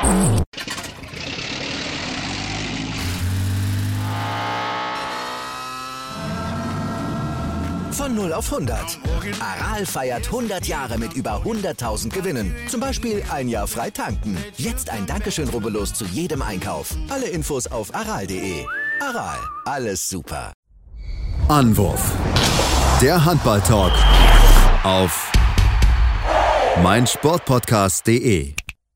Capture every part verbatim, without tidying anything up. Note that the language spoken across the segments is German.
Von null auf hundert. Aral feiert hundert Jahre mit über hunderttausend Gewinnen. Zum Beispiel ein Jahr frei tanken. Jetzt ein Dankeschön, rubbellos zu jedem Einkauf. Alle Infos auf aral punkt de. Aral, alles super. Anwurf. Der Handball-Talk auf meinsportpodcast punkt de.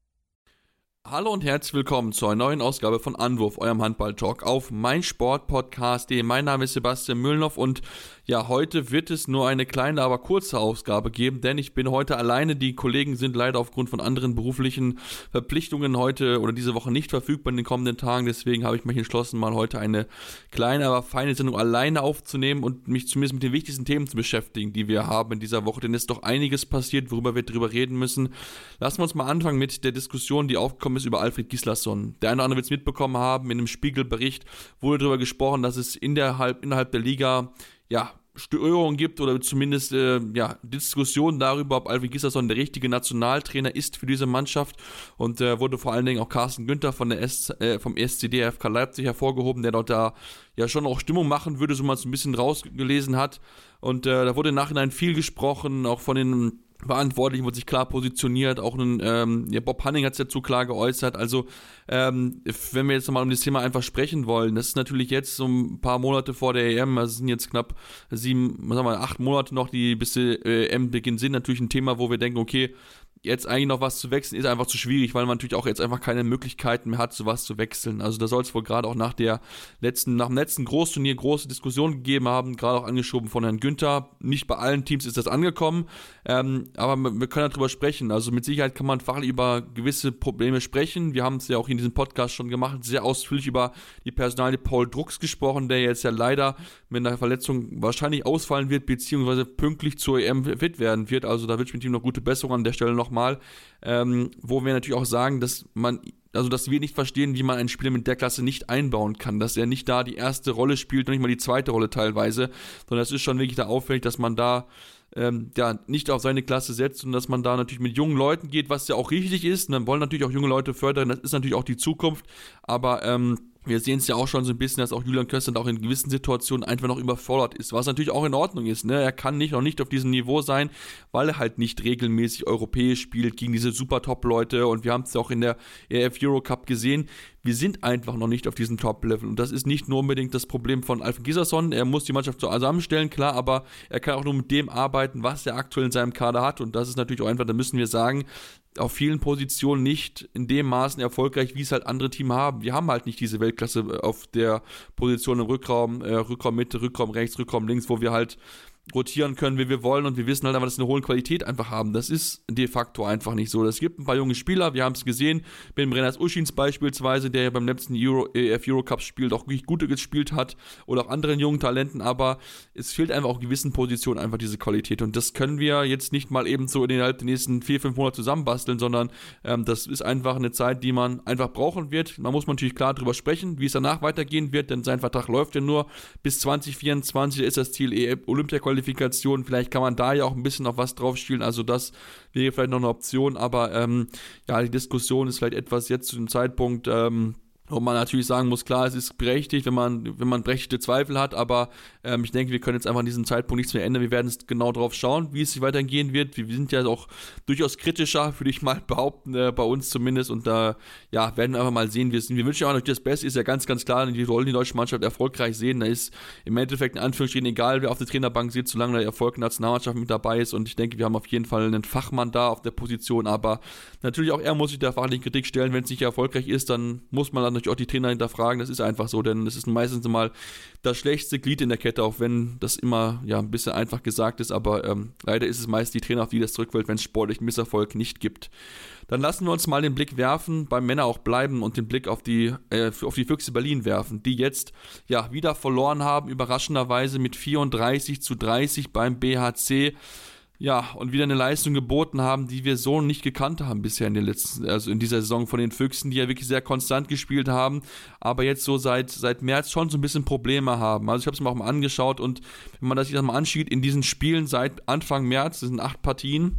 Hallo und herzlich willkommen zu einer neuen Ausgabe von Anwurf, eurem Handball-Talk auf meinsportpodcast punkt de. Mein Name ist Sebastian Mühlenhoff und ja, heute wird es nur eine kleine, aber kurze Ausgabe geben, denn ich bin heute alleine. Die Kollegen sind leider aufgrund von anderen beruflichen Verpflichtungen heute oder diese Woche nicht verfügbar in den kommenden Tagen. Deswegen habe ich mich entschlossen, mal heute eine kleine, aber feine Sendung alleine aufzunehmen und mich zumindest mit den wichtigsten Themen zu beschäftigen, die wir haben in dieser Woche. Denn es ist doch einiges passiert, worüber wir drüber reden müssen. Lassen wir uns mal anfangen mit der Diskussion, die aufgekommen ist über Alfred Gislason. Der eine oder andere wird es mitbekommen haben, in einem Spiegelbericht wurde darüber gesprochen, dass es in der, innerhalb der Liga ja, Störungen gibt oder zumindest äh, ja, Diskussionen darüber, ob Alfred Gislason der richtige Nationaltrainer ist für diese Mannschaft, und äh, wurde vor allen Dingen auch Carsten Günther von der S, äh, vom S C D F K Leipzig hervorgehoben, der dort da ja schon auch Stimmung machen würde, so man es ein bisschen rausgelesen hat, und äh, da wurde im Nachhinein viel gesprochen, auch von den Verantwortlichen wurde sich klar positioniert, auch ein, ähm, ja, Bob Hanning hat es dazu klar geäußert. Also ähm, wenn wir jetzt nochmal um das Thema einfach sprechen wollen, das ist natürlich jetzt so ein paar Monate vor der E M, also es sind jetzt knapp sieben, sagen wir mal, acht Monate noch, die bis der äh, E M-Beginn sind, natürlich ein Thema, wo wir denken, okay, jetzt eigentlich noch was zu wechseln, ist einfach zu schwierig, weil man natürlich auch jetzt einfach keine Möglichkeiten mehr hat, sowas zu wechseln. Also da soll es wohl gerade auch nach der letzten, nach dem letzten Großturnier große Diskussionen gegeben haben, gerade auch angeschoben von Herrn Günther. Nicht bei allen Teams ist das angekommen, ähm, aber wir können darüber sprechen. Also mit Sicherheit kann man fachlich über gewisse Probleme sprechen. Wir haben es ja auch in diesem Podcast schon gemacht, sehr ausführlich über die Personalie Paul Drucks gesprochen, der jetzt ja leider mit einer Verletzung wahrscheinlich ausfallen wird, beziehungsweise pünktlich zur E M fit werden wird. Also da wünsche ich mit ihm noch gute Besserung an der Stelle noch mal, ähm, wo wir natürlich auch sagen, dass man, also dass wir nicht verstehen, wie man einen Spieler mit der Klasse nicht einbauen kann, dass er nicht da die erste Rolle spielt und nicht mal die zweite Rolle teilweise, sondern es ist schon wirklich da auffällig, dass man da ähm, ja, nicht auf seine Klasse setzt und dass man da natürlich mit jungen Leuten geht, was ja auch richtig ist, und dann wollen natürlich auch junge Leute fördern, das ist natürlich auch die Zukunft, aber ähm, wir sehen es ja auch schon so ein bisschen, dass auch Julian Köster auch in gewissen Situationen einfach noch überfordert ist, was natürlich auch in Ordnung ist, ne? Er kann nicht noch nicht auf diesem Niveau sein, weil er halt nicht regelmäßig europäisch spielt gegen diese super Top-Leute, und wir haben es ja auch in der E F Eurocup gesehen, wir sind einfach noch nicht auf diesem Top-Level, und das ist nicht nur unbedingt das Problem von Alfred Gislason, er muss die Mannschaft zusammenstellen, klar, aber er kann auch nur mit dem arbeiten, was er aktuell in seinem Kader hat, und das ist natürlich auch einfach, da müssen wir sagen, auf vielen Positionen nicht in dem Maßen erfolgreich, wie es halt andere Teams haben. Wir haben halt nicht diese Weltklasse auf der Position im Rückraum, äh, Rückraum Mitte, Rückraum rechts, Rückraum links, wo wir halt rotieren können, wie wir wollen, und wir wissen halt einfach, dass wir eine hohe Qualität einfach haben. Das ist de facto einfach nicht so. Es gibt ein paar junge Spieler, wir haben es gesehen, mit dem Renas Uschins beispielsweise, der ja beim letzten Euro, E F Eurocup spielt, auch wirklich gute gespielt hat, oder auch anderen jungen Talenten, aber es fehlt einfach auch in gewissen Positionen einfach diese Qualität, und das können wir jetzt nicht mal eben so innerhalb der nächsten vier, fünf Monate zusammenbasteln, sondern ähm, das ist einfach eine Zeit, die man einfach brauchen wird. Da muss man natürlich klar drüber sprechen, wie es danach weitergehen wird, denn sein Vertrag läuft ja nur bis zwanzig vierundzwanzig, ist das Ziel E M Olympia-Qualifikation. Vielleicht kann man da ja auch ein bisschen auf was drauf spielen, also das wäre vielleicht noch eine Option, aber ähm, ja, die Diskussion ist vielleicht etwas jetzt zu dem Zeitpunkt, ähm, wo man natürlich sagen muss, klar, es ist berechtigt, wenn man, wenn man berechtigte Zweifel hat, aber ähm, ich denke, wir können jetzt einfach an diesem Zeitpunkt nichts mehr ändern. Wir werden es genau drauf schauen, wie es weitergehen wird. Wir sind ja auch durchaus kritischer, würde ich mal behaupten, äh, bei uns zumindest, und da äh, ja, werden wir einfach mal sehen, wie es sind. Wir wünschen auch natürlich das Beste, ist ja ganz, ganz klar, die wollen die deutsche Mannschaft erfolgreich sehen. Da ist im Endeffekt in Anführungsstrichen egal, wer auf der Trainerbank sitzt, solange der Erfolg der Nationalmannschaft mit dabei ist, und ich denke, wir haben auf jeden Fall einen Fachmann da auf der Position, aber natürlich auch er muss sich der fachlichen Kritik stellen. Wenn es nicht erfolgreich ist, dann muss man dann natürlich auch die Trainer hinterfragen, das ist einfach so, denn es ist meistens mal das schlechteste Glied in der Kette, auch wenn das immer ja ein bisschen einfach gesagt ist, aber ähm, leider ist es meist die Trainer, auf die das zurückfällt, wenn es sportlichen Misserfolg nicht gibt. Dann lassen wir uns mal den Blick werfen, beim Männer auch bleiben und den Blick auf die, äh, auf die Füchse Berlin werfen, die jetzt ja wieder verloren haben, überraschenderweise mit vierunddreißig zu dreißig beim B H C. Ja, und wieder eine Leistung geboten haben, die wir so nicht gekannt haben bisher in den letzten, also in dieser Saison von den Füchsen, die ja wirklich sehr konstant gespielt haben, aber jetzt so seit, seit März schon so ein bisschen Probleme haben. Also ich habe es mir auch mal angeschaut, und wenn man das sich das mal anschaut, in diesen Spielen seit Anfang März, das sind acht Partien,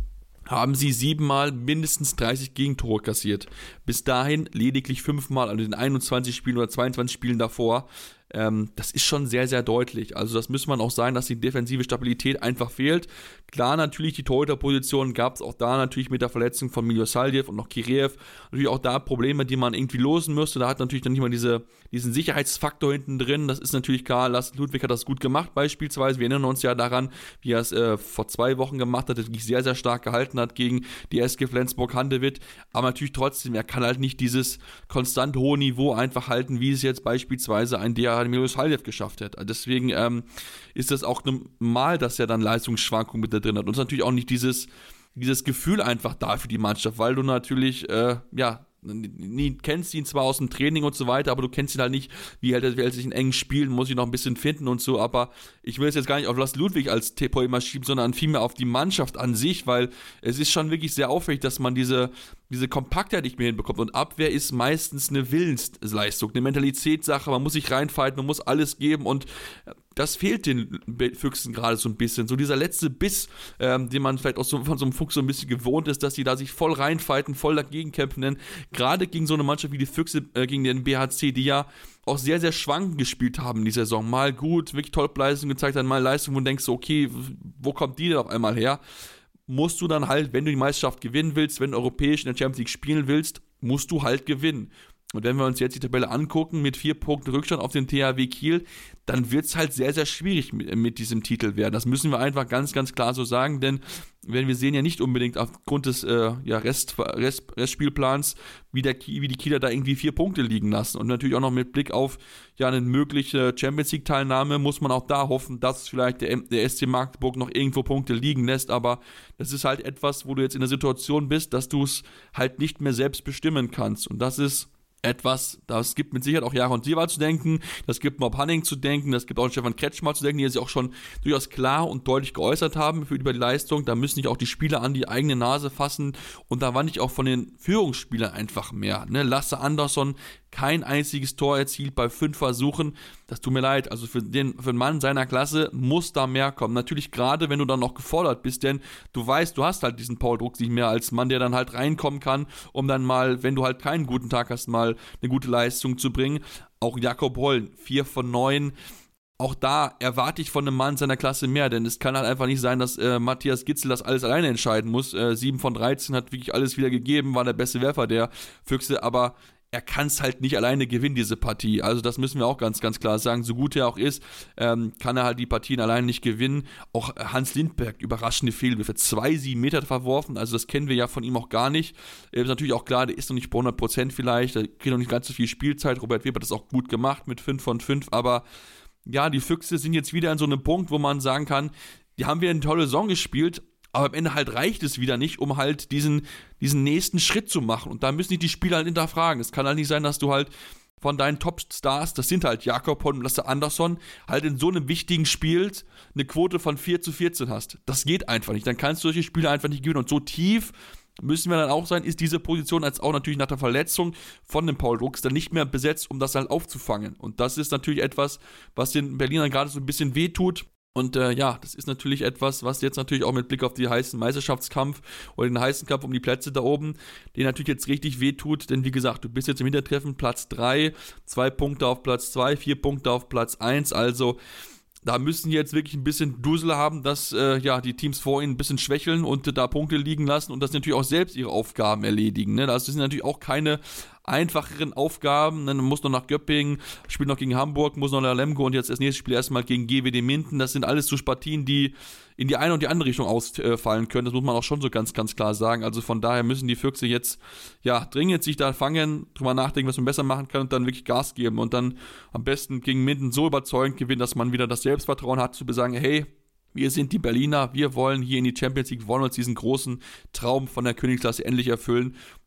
haben sie siebenmal mindestens dreißig Gegentore kassiert. Bis dahin lediglich fünfmal, also in den einundzwanzig Spielen oder zweiundzwanzig Spielen davor. Ähm, das ist schon sehr, sehr deutlich. Also das muss man auch sagen, dass die defensive Stabilität einfach fehlt. Klar, natürlich die Torhüterposition gab es auch da natürlich mit der Verletzung von Milosavljev und noch Kireev. Natürlich auch da Probleme, die man irgendwie lösen müsste. Da hat natürlich dann nicht mal diese, diesen Sicherheitsfaktor hinten drin. Das ist natürlich klar. Lars Ludwig hat das gut gemacht beispielsweise. Wir erinnern uns ja daran, wie er es äh, vor zwei Wochen gemacht hat, wirklich sehr, sehr stark gehalten hat gegen die S G Flensburg-Handewitt. Aber natürlich trotzdem, er kann halt nicht dieses konstant hohe Niveau einfach halten, wie es jetzt beispielsweise ein D H Milosavljev geschafft hat. Deswegen ähm, ist das auch normal, dass er dann Leistungsschwankungen mit da drin hat. Und es ist natürlich auch nicht dieses, dieses Gefühl einfach da für die Mannschaft, weil du natürlich, äh, ja, nie, kennst ihn zwar aus dem Training und so weiter, aber du kennst ihn halt nicht, wie hält er, wie hält sich in engen Spielen, muss ich noch ein bisschen finden und so, aber ich will es jetzt gar nicht auf Lars Ludwig als T-Point immer schieben, sondern vielmehr auf die Mannschaft an sich, weil es ist schon wirklich sehr auffällig, dass man diese, diese Kompaktheit nicht mehr hinbekommt und Abwehr ist meistens eine Willensleistung, eine Mentalitätssache, man muss sich reinfighten, man muss alles geben und das fehlt den Füchsen gerade so ein bisschen. So dieser letzte Biss, ähm, den man vielleicht auch so, von so einem Fuchs so ein bisschen gewohnt ist, dass die da sich voll reinfighten, voll dagegen kämpfen. Denn gerade gegen so eine Mannschaft wie die Füchse, äh, gegen den B H C, die ja auch sehr, sehr schwankend gespielt haben in dieser Saison. Mal gut, wirklich Top-Leistung gezeigt haben, mal Leistung, wo du denkst, okay, wo kommt die denn auf einmal her? Musst du dann halt, wenn du die Meisterschaft gewinnen willst, wenn du europäisch in der Champions League spielen willst, musst du halt gewinnen. Und wenn wir uns jetzt die Tabelle angucken, mit vier Punkten Rückstand auf den T H W Kiel, dann wird es halt sehr, sehr schwierig mit, mit diesem Titel werden. Das müssen wir einfach ganz, ganz klar so sagen, denn wenn wir sehen ja nicht unbedingt aufgrund des äh, ja, Rest, Rest, Restspielplans, wie, der, wie die Kieler da irgendwie vier Punkte liegen lassen. Und natürlich auch noch mit Blick auf ja, eine mögliche Champions League-Teilnahme muss man auch da hoffen, dass vielleicht der, der S C Magdeburg noch irgendwo Punkte liegen lässt. Aber das ist halt etwas, wo du jetzt in der Situation bist, dass du es halt nicht mehr selbst bestimmen kannst. Und das ist etwas, das gibt mit Sicherheit auch Jaron Siewald zu denken, das gibt Mob Hanning zu denken, das gibt auch Stefan Kretschmer zu denken, die sich auch schon durchaus klar und deutlich geäußert haben für, über die Leistung. Da müssen sich auch die Spieler an die eigene Nase fassen und da war nicht auch von den Führungsspielern einfach mehr. Ne? Lasse Andersson kein einziges Tor erzielt bei fünf Versuchen. Das tut mir leid. Also für den, für einen Mann seiner Klasse muss da mehr kommen. Natürlich gerade, wenn du dann noch gefordert bist, denn du weißt, du hast halt diesen Paul Drucks nicht mehr als Mann, der dann halt reinkommen kann, um dann mal, wenn du halt keinen guten Tag hast, mal eine gute Leistung zu bringen. Auch Jakob Hollen, vier von neun. Auch da erwarte ich von einem Mann seiner Klasse mehr, denn es kann halt einfach nicht sein, dass äh, Matthias Gitzel das alles alleine entscheiden muss. Äh, sieben von dreizehn hat wirklich alles wieder gegeben, war der beste Werfer der Füchse, aber er kann es halt nicht alleine gewinnen, diese Partie. Also das müssen wir auch ganz, ganz klar sagen. So gut er auch ist, ähm, kann er halt die Partien alleine nicht gewinnen. Auch Hans Lindberg, überraschende Fehlwürfe. Zwei, sieben Meter verworfen, also das kennen wir ja von ihm auch gar nicht. Ist natürlich auch klar, der ist noch nicht bei hundert Prozent vielleicht, der kriegt noch nicht ganz so viel Spielzeit. Robert Weber hat das auch gut gemacht mit fünf von fünf, aber ja, die Füchse sind jetzt wieder an so einem Punkt, wo man sagen kann, die haben wieder eine tolle Saison gespielt, aber am Ende halt reicht es wieder nicht, um halt diesen, diesen nächsten Schritt zu machen. Und da müssen die Spieler halt hinterfragen. Es kann halt nicht sein, dass du halt von deinen Top-Stars, das sind halt Jakob und Lasse Andersson, halt in so einem wichtigen Spiel eine Quote von vier zu vierzehn hast. Das geht einfach nicht. Dann kannst du solche Spiele einfach nicht gewinnen. Und so tief müssen wir dann auch sein, ist diese Position als auch natürlich nach der Verletzung von dem Paul Drucks dann nicht mehr besetzt, um das halt aufzufangen. Und das ist natürlich etwas, was den Berlinern gerade so ein bisschen wehtut. Und äh, ja, das ist natürlich etwas, was jetzt natürlich auch mit Blick auf den heißen Meisterschaftskampf oder den heißen Kampf um die Plätze da oben, den natürlich jetzt richtig wehtut, denn wie gesagt, du bist jetzt im Hintertreffen Platz drei, zwei Punkte auf Platz zwei, vier Punkte auf Platz eins, also da müssen die jetzt wirklich ein bisschen Dusel haben, dass äh, ja die Teams vor ihnen ein bisschen schwächeln und äh, da Punkte liegen lassen und das natürlich auch selbst ihre Aufgaben erledigen. Ne? Das sind natürlich auch keine einfacheren Aufgaben. Dann muss noch nach Göppingen, spielt noch gegen Hamburg, muss noch nach Lemgo und jetzt das nächste Spiel erstmal gegen G W D Minden. Das sind alles so Partien, die in die eine und die andere Richtung ausfallen können. Das muss man auch schon so ganz, ganz klar sagen. Also von daher müssen die Füchse jetzt ja dringend sich da fangen, drüber nachdenken, was man besser machen kann und dann wirklich Gas geben und dann am besten gegen Minden so überzeugend gewinnen, dass man wieder das Selbstvertrauen hat, zu sagen, hey, wir sind die Berliner, wir wollen hier in die Champions League, wollen uns diesen großen Traum von der Königsklasse endlich erfüllen.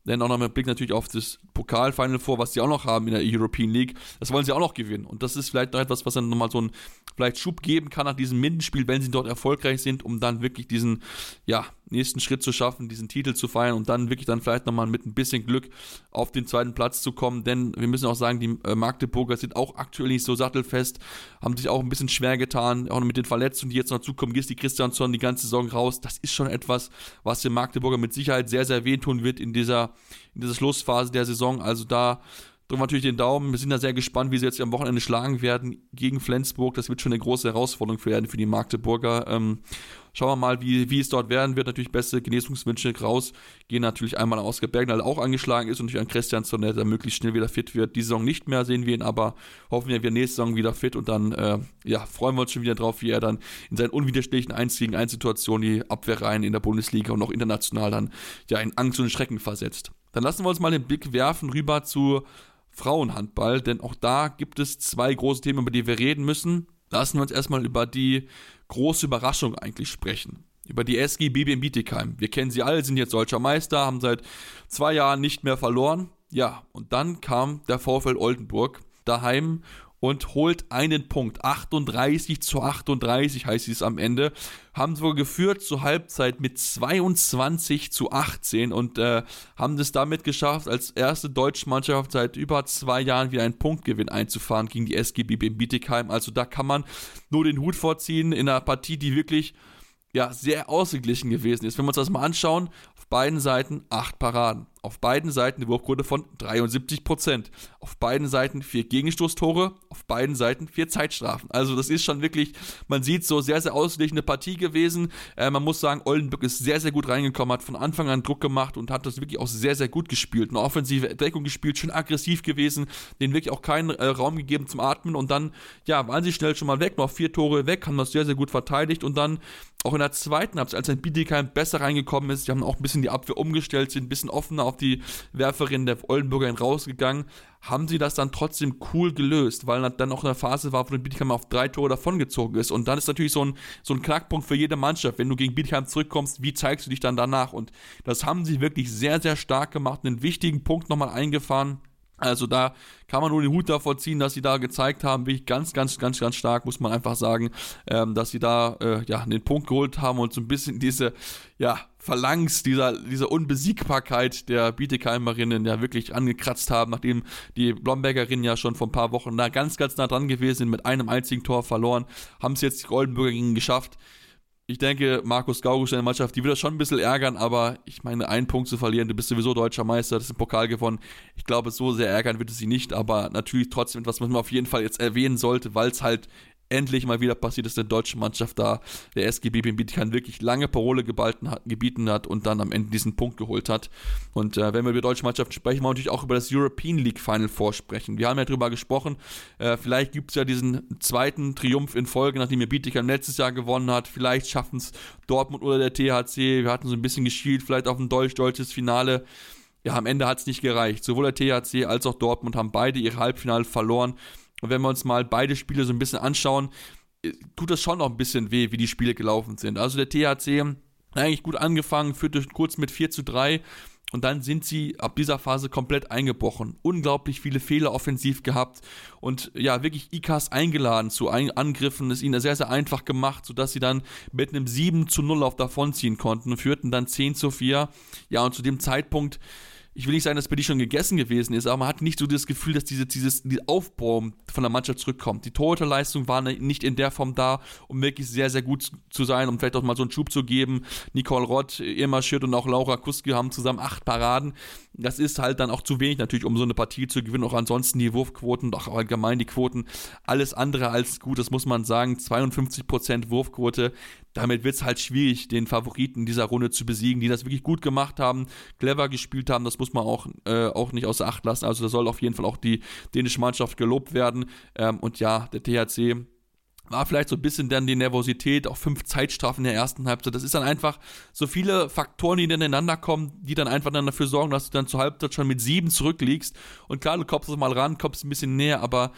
Denn auch noch mit Blick natürlich auf das Pokalfinal vor, was sie auch noch haben in der European League, das wollen sie auch noch gewinnen. Und das ist vielleicht noch etwas, was dann nochmal so einen vielleicht Schub geben kann nach diesem Mindenspiel, wenn sie dort erfolgreich sind, um dann wirklich diesen ja, nächsten Schritt zu schaffen, diesen Titel zu feiern und dann wirklich dann vielleicht nochmal mit ein bisschen Glück auf den zweiten Platz zu kommen. Denn wir müssen auch sagen, die äh, Magdeburger sind auch aktuell nicht so sattelfest, haben sich auch ein bisschen schwer getan, auch mit den Verletzungen, die jetzt noch zukommen. Gisti Christiansson die ganze Saison raus. Das ist schon etwas, was den Magdeburger mit Sicherheit sehr, sehr wehtun wird in dieser, in dieser Schlussphase der Saison. Also da drücken wir natürlich den Daumen. Wir sind da sehr gespannt, wie sie jetzt am Wochenende schlagen werden gegen Flensburg. Das wird schon eine große Herausforderung werden für die Magdeburger. Ähm, schauen wir mal, wie, wie es dort werden wird. Natürlich beste Genesungswünsche raus. Gehen natürlich einmal aus Bergenal auch angeschlagen ist und natürlich an Christiansson, der da möglichst schnell wieder fit wird. Diese Saison nicht mehr sehen wir ihn, aber hoffen wir, wir nächste Saison wieder fit und dann äh, ja, freuen wir uns schon wieder drauf, wie er dann in seinen unwiderstehlichen eins gegen eins Situationen die Abwehrreihen in der Bundesliga und auch international dann ja in Angst und Schrecken versetzt. Dann lassen wir uns mal den Blick werfen rüber zu Frauenhandball, denn auch da gibt es zwei große Themen, über die wir reden müssen. Lassen wir uns erstmal über die große Überraschung eigentlich sprechen. Über die S G B B in Bietigheim. Wir kennen sie alle, sind jetzt deutscher Meister, haben seit zwei Jahren nicht mehr verloren. Ja, und dann kam der VfL Oldenburg daheim und holt einen Punkt. achtunddreißig zu achtunddreißig heißt es am Ende. Haben sogar geführt zur Halbzeit mit zweiundzwanzig zu achtzehn und äh, haben es damit geschafft, als erste deutsche Mannschaft seit über zwei Jahren wieder einen Punktgewinn einzufahren gegen die S G B B in Bietigheim. Also da kann man nur den Hut vorziehen in einer Partie, die wirklich ja, sehr ausgeglichen gewesen ist. Wenn wir uns das mal anschauen, auf beiden Seiten acht Paraden. Auf beiden Seiten eine Wurfquote von dreiundsiebzig Prozent. Auf beiden Seiten vier Gegenstoßtore, auf beiden Seiten vier Zeitstrafen. Also das ist schon wirklich, man sieht, so sehr, sehr ausgeglichene Partie gewesen. Äh, man muss sagen, Oldenburg ist sehr, sehr gut reingekommen, hat von Anfang an Druck gemacht und hat das wirklich auch sehr, sehr gut gespielt. Eine offensive Deckung gespielt, schön aggressiv gewesen, denen wirklich auch keinen äh, Raum gegeben zum Atmen und dann, ja, waren sie schnell schon mal weg, noch vier Tore weg, haben das sehr, sehr gut verteidigt und dann auch in der zweiten Halbzeit, als ein Bietigheim besser reingekommen ist, die haben auch ein bisschen die Abwehr umgestellt, sind ein bisschen offener auf die Werferin der Oldenburger rausgegangen, haben sie das dann trotzdem cool gelöst, weil dann auch eine Phase war, wo Bietigheim auf drei Tore davongezogen ist und dann ist natürlich so ein, so ein Knackpunkt für jede Mannschaft, wenn du gegen Bietigheim zurückkommst, wie zeigst du dich dann danach und das haben sie wirklich sehr, sehr stark gemacht, einen wichtigen Punkt nochmal eingefahren. Also da kann man nur den Hut davor ziehen, dass sie da gezeigt haben, wirklich ganz, ganz, ganz, ganz stark, muss man einfach sagen, ähm, dass sie da äh, ja den Punkt geholt haben und so ein bisschen diese ja Phalanx, dieser, dieser Unbesiegbarkeit der Bietigheimerinnen ja wirklich angekratzt haben, nachdem die Blombergerinnen ja schon vor ein paar Wochen da ganz, ganz nah dran gewesen sind, mit einem einzigen Tor verloren, haben es jetzt die Oldenburger gegen geschafft. Ich denke, Markus Gaugusch, seine Mannschaft, die wird das schon ein bisschen ärgern, aber ich meine, einen Punkt zu verlieren, du bist sowieso deutscher Meister, das ist ein Pokal gewonnen. Ich glaube, so sehr ärgern wird es sie nicht, aber natürlich trotzdem etwas, was man auf jeden Fall jetzt erwähnen sollte, weil es halt endlich mal wieder passiert ist, eine deutsche Mannschaft da, der S G B B in Bietigheim wirklich lange Parole gebalten hat, gebieten hat und dann am Ende diesen Punkt geholt hat. Und äh, wenn wir über deutsche Mannschaften sprechen, wollen wir natürlich auch über das European League Final vorsprechen. Wir haben ja darüber gesprochen, äh, vielleicht gibt es ja diesen zweiten Triumph in Folge, nachdem wir Bietigheim letztes Jahr gewonnen hat. Vielleicht schaffen es Dortmund oder der T H C. Wir hatten so ein bisschen geschielt, vielleicht auf ein deutsch-deutsches Finale. Ja, am Ende hat es nicht gereicht. Sowohl der T H C als auch Dortmund haben beide ihre Halbfinale verloren. Und wenn wir uns mal beide Spiele so ein bisschen anschauen, tut das schon noch ein bisschen weh, wie die Spiele gelaufen sind. Also der T H C hat eigentlich gut angefangen, führte kurz mit vier zu drei und dann sind sie ab dieser Phase komplett eingebrochen. Unglaublich viele Fehler offensiv gehabt und ja, wirklich I K A S eingeladen zu Angriffen, es ihnen sehr, sehr einfach gemacht, sodass sie dann mit einem sieben zu null auf davonziehen konnten und führten dann zehn zu vier. Ja, und zu dem Zeitpunkt, ich will nicht sagen, dass bei die schon gegessen gewesen ist, aber man hat nicht so das Gefühl, dass diese, dieses die Aufbau von der Mannschaft zurückkommt. Die Torhüterleistung war nicht in der Form da, um wirklich sehr, sehr gut zu sein, um vielleicht auch mal so einen Schub zu geben. Nicole Rott, Irma Schütt und auch Laura Kuski haben zusammen acht Paraden. Das ist halt dann auch zu wenig natürlich, um so eine Partie zu gewinnen. Auch ansonsten die Wurfquoten und auch allgemein die Quoten. Alles andere als gut, das muss man sagen. zweiundfünfzig Prozent Wurfquote. Damit wird es halt schwierig, den Favoriten dieser Runde zu besiegen, die das wirklich gut gemacht haben, clever gespielt haben. Das muss man auch, äh, auch nicht außer Acht lassen. Also da soll auf jeden Fall auch die dänische Mannschaft gelobt werden. Ähm, und ja, der T H C war vielleicht so ein bisschen dann die Nervosität, auch fünf Zeitstrafen in der ersten Halbzeit. Das ist dann einfach so viele Faktoren, die ineinander kommen, die dann einfach dann dafür sorgen, dass du dann zur Halbzeit schon mit sieben zurückliegst. Und klar, du kommst mal ran, kommst ein bisschen näher, aber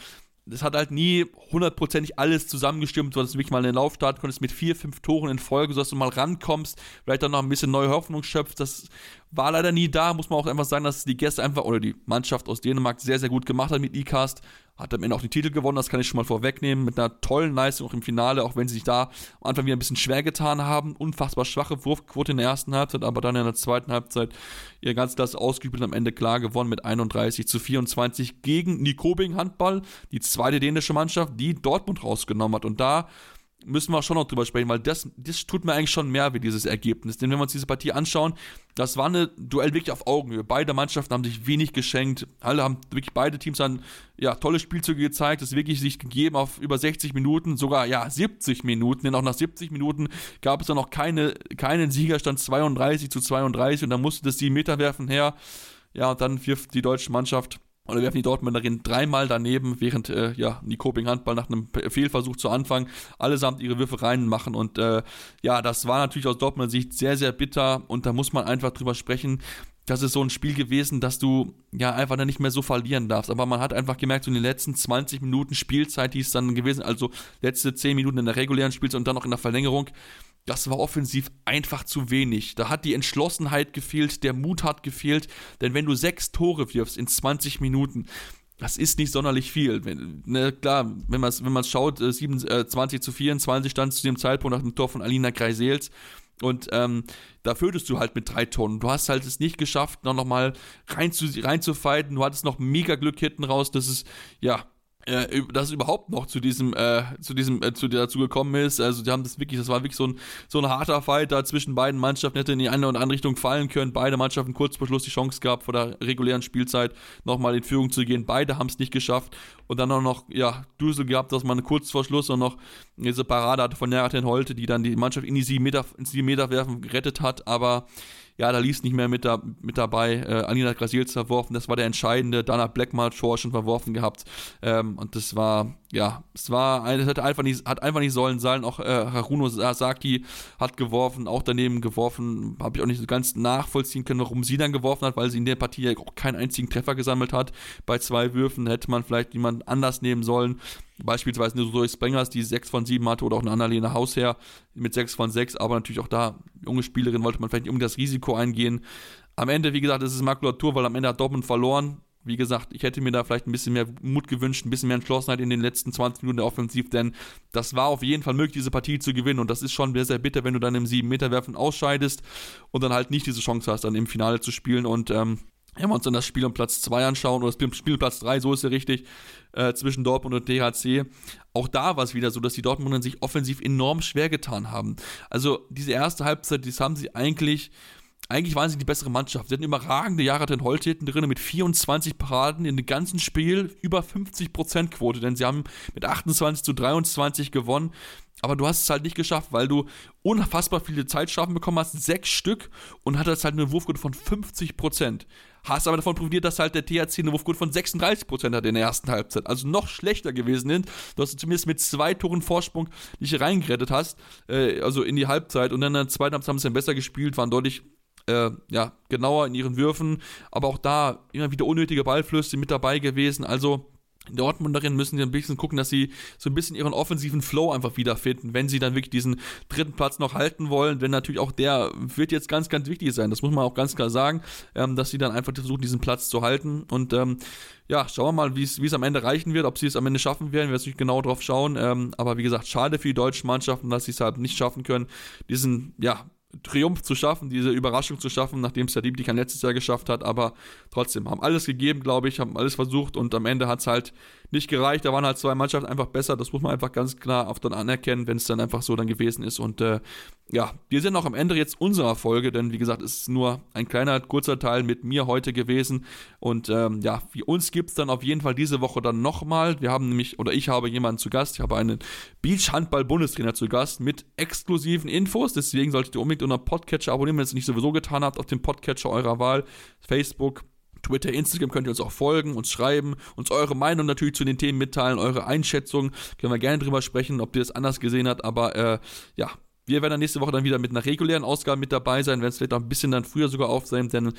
das hat halt nie hundertprozentig alles zusammengestimmt, so dass du wirklich mal in den Lauf starten konntest mit vier, fünf Toren in Folge, sodass du mal rankommst, vielleicht dann noch ein bisschen neue Hoffnung schöpfst. Das war leider nie da, muss man auch einfach sagen, dass die Gäste einfach, oder die Mannschaft aus Dänemark sehr, sehr gut gemacht hat mit ICAST. Hat am Ende auch den Titel gewonnen, das kann ich schon mal vorwegnehmen, mit einer tollen Leistung auch im Finale, auch wenn sie sich da am Anfang wieder ein bisschen schwer getan haben. Unfassbar schwache Wurfquote in der ersten Halbzeit, aber dann in der zweiten Halbzeit ihr ganz klasse ausgeübt und am Ende klar gewonnen mit einunddreißig zu vierundzwanzig gegen Nykøbing Handball, die zweite dänische Mannschaft, die Dortmund rausgenommen hat. Und da müssen wir schon noch drüber sprechen, weil das, das tut mir eigentlich schon mehr wie dieses Ergebnis. Denn wenn wir uns diese Partie anschauen, das war eine Duell wirklich auf Augenhöhe. Beide Mannschaften haben sich wenig geschenkt. Alle haben wirklich, beide Teams haben ja, tolle Spielzüge gezeigt, es wirklich sich gegeben auf über sechzig Minuten, sogar ja siebzig Minuten. Denn auch nach siebzig Minuten gab es dann noch keine, keinen Siegerstand, zweiunddreißig zu zweiunddreißig, und dann musste das sieben Meter werfen her. Ja, und dann wirft die deutsche Mannschaft oder werfen die Dortmunderin dreimal daneben, während äh, ja, Nykøbing Handball nach einem Fehlversuch zu Anfang allesamt ihre Würfe reinmachen. Und äh, ja, das war natürlich aus Dortmunder Sicht sehr, sehr bitter. Und da muss man einfach drüber sprechen. Das ist so ein Spiel gewesen, dass du ja einfach dann nicht mehr so verlieren darfst. Aber man hat einfach gemerkt, so in den letzten zwanzig Minuten Spielzeit, die es dann gewesen, also letzte zehn Minuten in der regulären Spielzeit und dann noch in der Verlängerung, das war offensiv einfach zu wenig. Da hat die Entschlossenheit gefehlt, der Mut hat gefehlt, denn wenn du sechs Tore wirfst in zwanzig Minuten, das ist nicht sonderlich viel. Wenn, ne, klar, wenn man es wenn schaut, äh, siebenundzwanzig zu vierundzwanzig stand zu dem Zeitpunkt nach dem Tor von Alina Kreisels. Und ähm, da führtest du halt mit drei Toren. Du hast halt es nicht geschafft, noch, noch mal rein zu, rein zu fighten. Du hattest noch mega Glück hinten raus, dass es, ja, äh, dass es überhaupt noch zu diesem, äh, zu diesem, äh, zu dazu gekommen ist. Also die haben das wirklich, das war wirklich so ein, so ein harter Fight da zwischen beiden Mannschaften, hätte in die eine oder andere Richtung fallen können. Beide Mannschaften kurz vor Schluss die Chance gehabt, vor der regulären Spielzeit nochmal in Führung zu gehen. Beide haben es nicht geschafft. Und dann auch noch, ja, Dusel gehabt, dass man kurz vor Schluss und noch diese Parade hatte von Neraten Holte, die dann die Mannschaft in die sieben Meter, ins sieben Meter werfen gerettet hat, aber ja, da ließ nicht mehr mit, da, mit dabei. Äh, Alina Kreisels verworfen, das war der entscheidende. Dana Blackmar Tor schon verworfen gehabt. Ähm, und das war, ja, es war, es hat einfach nicht, hat einfach nicht sollen sein. Auch äh, Haruno Sasaki hat geworfen, auch daneben geworfen. Habe ich auch nicht so ganz nachvollziehen können, warum sie dann geworfen hat, weil sie in der Partie ja auch keinen einzigen Treffer gesammelt hat. Bei zwei Würfen hätte man vielleicht jemand anders nehmen sollen. Beispielsweise eine Zoe Sprengers, die sechs von sieben hatte, oder auch eine Annalena Hausherr mit sechs von sechs, aber natürlich auch da, junge Spielerin, wollte man vielleicht nicht um das Risiko eingehen. Am Ende, wie gesagt, ist es Makulatur, weil am Ende hat Dortmund verloren. Wie gesagt, ich hätte mir da vielleicht ein bisschen mehr Mut gewünscht, ein bisschen mehr Entschlossenheit in den letzten zwanzig Minuten der Offensiv, denn das war auf jeden Fall möglich, diese Partie zu gewinnen, und das ist schon sehr, sehr bitter, wenn du dann im sieben Meter werfen ausscheidest und dann halt nicht diese Chance hast, dann im Finale zu spielen. Und ähm, wenn wir uns dann das Spiel um Platz zwei anschauen, oder das Spiel um Platz drei, so ist ja richtig, äh, zwischen Dortmund und D H C, auch da war es wieder so, dass die Dortmunder sich offensiv enorm schwer getan haben. Also diese erste Halbzeit, das haben sie eigentlich, eigentlich waren sie die bessere Mannschaft. Sie hatten überragende Neraten Holte drin mit vierundzwanzig Paraden in dem ganzen Spiel, über fünfzig Prozent Quote, denn sie haben mit achtundzwanzig zu dreiundzwanzig gewonnen. Aber du hast es halt nicht geschafft, weil du unfassbar viele Zeitstrafen bekommen hast, sechs Stück, und hattest halt eine Wurfquote von fünfzig Prozent. Hast aber davon profitiert, dass halt der T H C eine Wurfquote von sechsunddreißig Prozent hat in der ersten Halbzeit. Also noch schlechter gewesen sind, dass du zumindest mit zwei Toren Vorsprung dich reingerettet hast, äh, also in die Halbzeit. Und dann in der zweiten Halbzeit haben sie dann besser gespielt, waren deutlich äh, ja, genauer in ihren Würfen. Aber auch da immer wieder unnötige Ballflüsse mit dabei gewesen. Also Dortmunderinnen müssen sie ein bisschen gucken, dass sie so ein bisschen ihren offensiven Flow einfach wiederfinden, wenn sie dann wirklich diesen dritten Platz noch halten wollen, denn natürlich auch der wird jetzt ganz, ganz wichtig sein, das muss man auch ganz klar sagen, ähm, dass sie dann einfach versuchen, diesen Platz zu halten. Und ähm, ja, schauen wir mal, wie es am Ende reichen wird, ob sie es am Ende schaffen werden, wir werden natürlich genau drauf schauen, ähm, aber wie gesagt, schade für die deutschen Mannschaften, dass sie es halt nicht schaffen können, diesen, ja, Triumph zu schaffen, diese Überraschung zu schaffen, nachdem es der Dieblikan letztes Jahr geschafft hat, aber trotzdem, haben alles gegeben, glaube ich, haben alles versucht, und am Ende hat es halt nicht gereicht, da waren halt zwei Mannschaften einfach besser, das muss man einfach ganz klar auch dann anerkennen, wenn es dann einfach so dann gewesen ist. Und äh, ja, wir sind auch am Ende jetzt unserer Folge, denn wie gesagt, es ist nur ein kleiner, kurzer Teil mit mir heute gewesen, und ähm, ja, für uns gibt es dann auf jeden Fall diese Woche dann nochmal, wir haben nämlich, oder ich habe jemanden zu Gast, ich habe einen Beach-Handball-Bundestrainer zu Gast mit exklusiven Infos, deswegen solltet ihr unbedingt unter Podcatcher abonnieren, wenn ihr es nicht sowieso getan habt, auf dem Podcatcher eurer Wahl, Facebook, Twitter, Instagram, könnt ihr uns auch folgen, uns schreiben, uns eure Meinung natürlich zu den Themen mitteilen, eure Einschätzung, können wir gerne drüber sprechen, ob ihr es anders gesehen habt, aber äh, ja, wir werden dann nächste Woche dann wieder mit einer regulären Ausgabe mit dabei sein, werden es vielleicht auch ein bisschen dann früher sogar auf sein, denn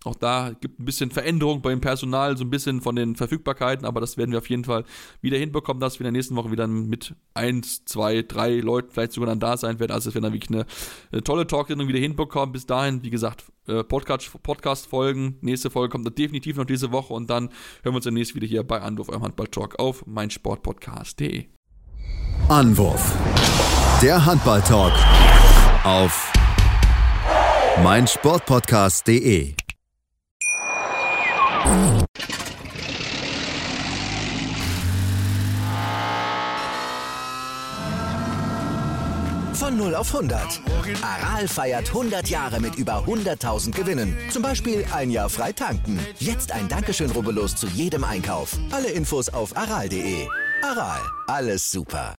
Auch da gibt ein bisschen Veränderung beim Personal, so ein bisschen von den Verfügbarkeiten, aber das werden wir auf jeden Fall wieder hinbekommen, dass wir in der nächsten Woche wieder mit eins, zwei, drei Leuten vielleicht sogar dann da sein werden. Also es wird dann wirklich eine, eine tolle Talksendung wieder hinbekommen. Bis dahin, wie gesagt, Podcast, Podcast-Folgen. Nächste Folge kommt dann definitiv noch diese Woche und dann hören wir uns demnächst wieder hier bei Anwurf, eurem Handball-Talk auf meinsportpodcast punkt de. Anwurf, der Handball-Talk auf meinsportpodcast punkt de. Von null auf hundert. Aral feiert hundert Jahre mit über hunderttausend Gewinnen. Zum Beispiel ein Jahr frei tanken. Jetzt ein Dankeschön, rubbellos zu jedem Einkauf. Alle Infos auf aral punkt de. Aral, alles super.